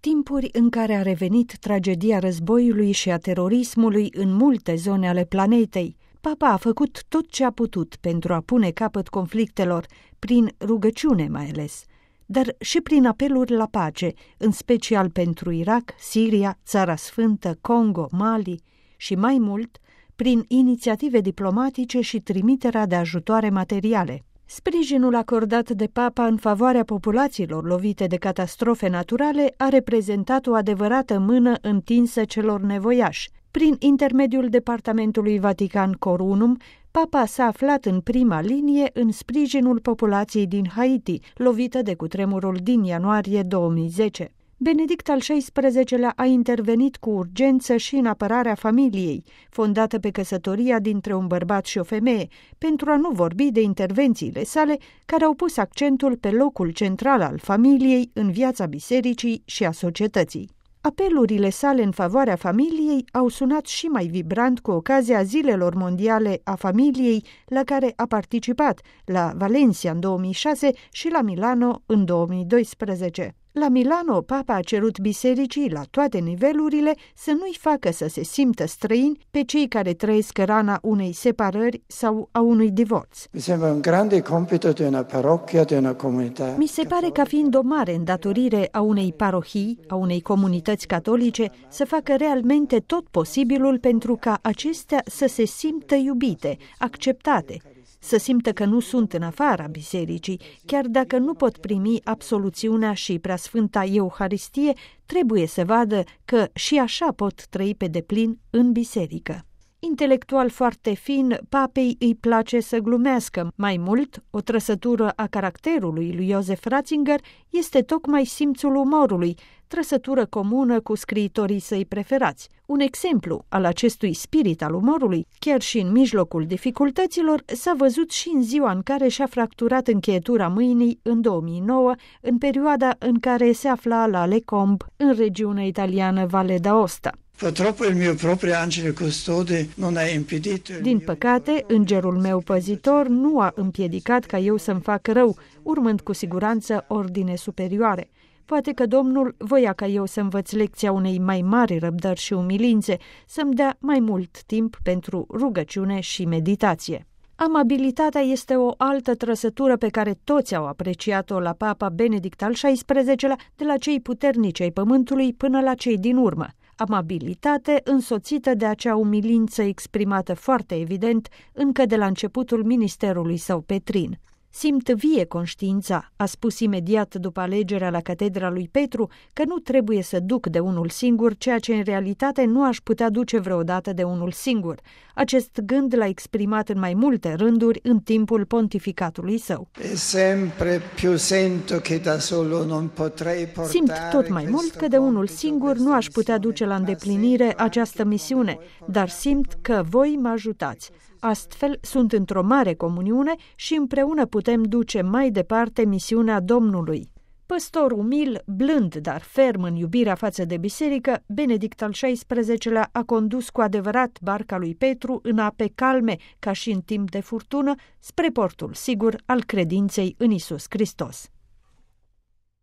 Timpuri în care a revenit tragedia războiului și a terorismului în multe zone ale planetei, Papa a făcut tot ce a putut pentru a pune capăt conflictelor, prin rugăciune mai ales, dar și prin apeluri la pace, în special pentru Irak, Siria, Țara Sfântă, Congo, Mali și mai mult, prin inițiative diplomatice și trimiterea de ajutoare materiale. Sprijinul acordat de Papa în favoarea populațiilor lovite de catastrofe naturale a reprezentat o adevărată mână întinsă celor nevoiași. Prin intermediul Departamentului Vatican Corunum, Papa s-a aflat în prima linie în sprijinul populației din Haiti, lovită de cutremurul din ianuarie 2010. Benedict al XVI-lea a intervenit cu urgență și în apărarea familiei, fondată pe căsătoria dintre un bărbat și o femeie, pentru a nu vorbi de intervențiile sale care au pus accentul pe locul central al familiei în viața bisericii și a societății. Apelurile sale în favoarea familiei au sunat și mai vibrant cu ocazia Zilelor Mondiale a Familiei, la care a participat, la Valencia în 2006 și la Milano în 2012. La Milano, Papa a cerut bisericii, la toate nivelurile, să nu-i facă să se simtă străini pe cei care trăiesc rana unei separări sau a unui divorț. Mi sembra un grande compito di una parrocchia, di una comunità. Mi se pare ca fiind o mare îndatorire a unei parohii, a unei comunități catolice, să facă realmente tot posibilul pentru ca acestea să se simtă iubite, acceptate, să simtă că nu sunt în afara bisericii, chiar dacă nu pot primi absoluțiunea și preasfânta Euharistie, trebuie să vadă că și așa pot trăi pe deplin în biserică. Intelectual foarte fin, Papei îi place să glumească. Mai mult, o trăsătură a caracterului lui Joseph Ratzinger este tocmai simțul umorului, trăsătură comună cu scriitorii săi preferați. Un exemplu al acestui spirit al umorului, chiar și în mijlocul dificultăților, s-a văzut și în ziua în care și-a fracturat încheietura mâinii în 2009, în perioada în care se afla la Lecombe, în regiunea italiană Valle d'Aosta. Purtroppo il mio proprio angelo custode non ha impedito. Din păcate, îngerul meu păzitor nu a împiedicat ca eu să-mi fac rău, urmând cu siguranță ordine superioare. Poate că Domnul voia ca eu să învăț lecția unei mai mari răbdări și umilințe, să-mi dea mai mult timp pentru rugăciune și meditație. Amabilitatea este o altă trăsătură pe care toți au apreciat-o la Papa Benedict al XVI-lea, de la cei puternici ai pământului până la cei din urmă. Amabilitate însoțită de acea umilință exprimată foarte evident încă de la începutul ministerului său petrin. Simt vie conștiința, a spus imediat după alegerea la catedra lui Petru, că nu trebuie să duc de unul singur ceea ce în realitate nu aș putea duce vreodată de unul singur. Acest gând l-a exprimat în mai multe rânduri în timpul pontificatului său. Simt tot mai mult că de unul singur nu aș putea duce la îndeplinire această misiune, dar simt că voi mă ajutați. Astfel, sunt într-o mare comuniune și împreună putem duce mai departe misiunea Domnului. Păstor umil, blând, dar ferm în iubirea față de biserică, Benedict al XVI-lea a condus cu adevărat barca lui Petru în ape calme, ca și în timp de furtună, spre portul sigur al credinței în Iisus Hristos.